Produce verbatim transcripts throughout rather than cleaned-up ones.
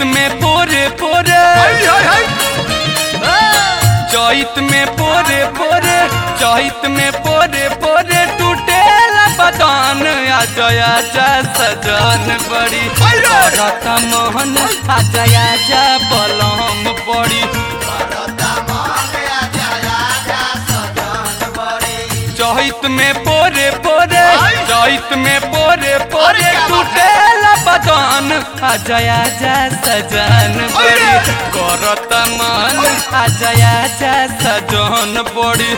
में पोरे पोरे चैत में पोरे पोरे चैत में पोरे पोरे टूटेला बदन आजा आजा सजन बड़ी करता मोहन आजा आजा बलम बड़ी चैत में पोरे पोरे चैत में पोरे पोरे टूटेला बदन आजा आजा सजन बड़ी करता मन आजा आजा सजन बड़ी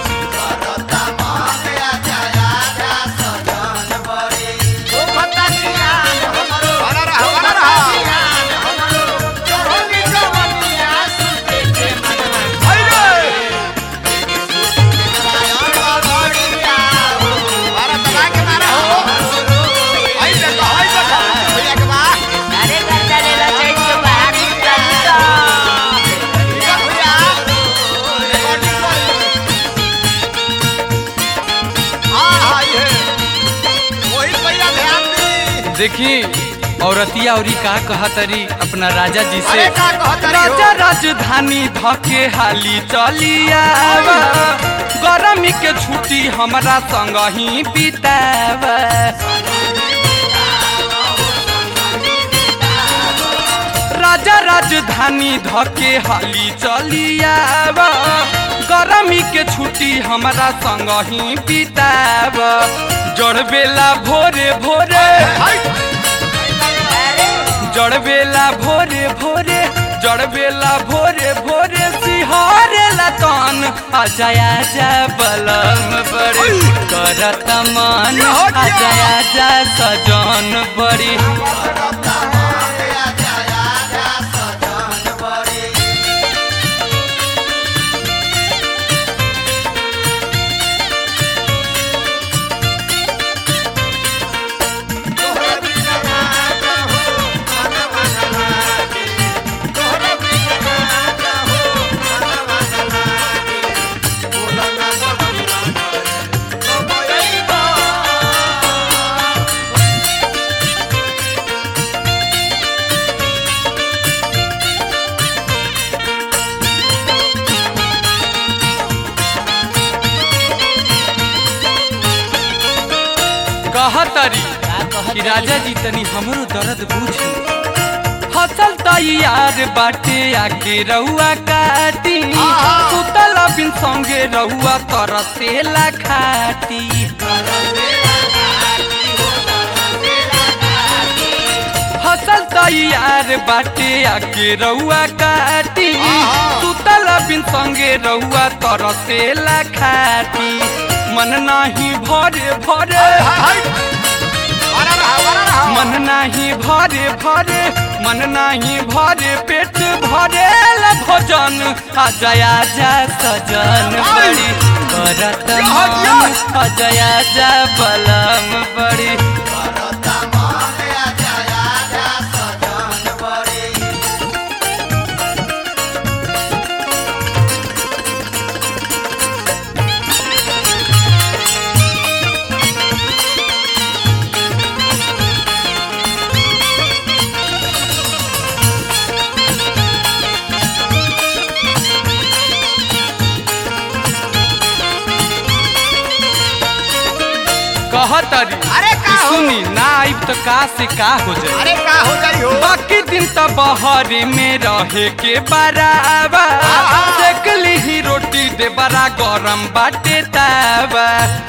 देखी औरतिया औरी का कहतरी अपना राजा जी से राजा राजधानी धके हाली चलिया गरमी के छुट्टी हमरा संग ही बिताव राजा राजधानी धके हाली चलिया गरमी के छुट्टी हमरा संग ही बिताव जड़बेला भोरे भोरे जड़बेला भोरे भोरे जड़बेला भोरे भोरे सिहारेला तन आजा आजा बलम बड़ी करत मन आजा आजा सजन बड़ी कहतरी कि राजा जी तनी हमरो दर्द बुझी फसल तैयार बाटे आके रहुआ काटी सुतल बिन संगे रहुआ तरसेला खाटी फसल तैयार बाटे आके रहुआ काटी सुतल बिन संगे रहुआ तरसेला खाटी मन नाही भरे भरे मन नाही भरे भरे मन नाही भरे पेट भरेल भोजन आजा आजा सजन बड़ी करत मन आजा आजा बलम बड़ी कहतरी अरे का सुनी ना आइब तो का से का हो जाए अरे का हो जाई हो बाकी दिन तो बहरे में रहे के बराबर देखली ही रोटी दे बड़ा गरम बाटे तावा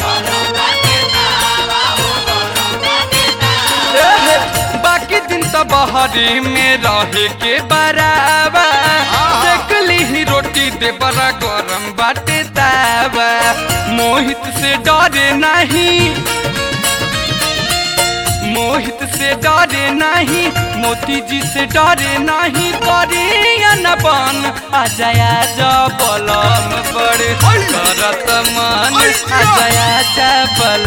बाकी दिन तो बहरे में रहे के बराबर देखली ही रोटी दे बड़ा गरम बाटे तावा मोहित से डरे नहीं मोहित से डरे नहीं मोती जी से डरे नहीं करिया न बन आजा आजा बलम बड़े करत मन आजा आजा बलम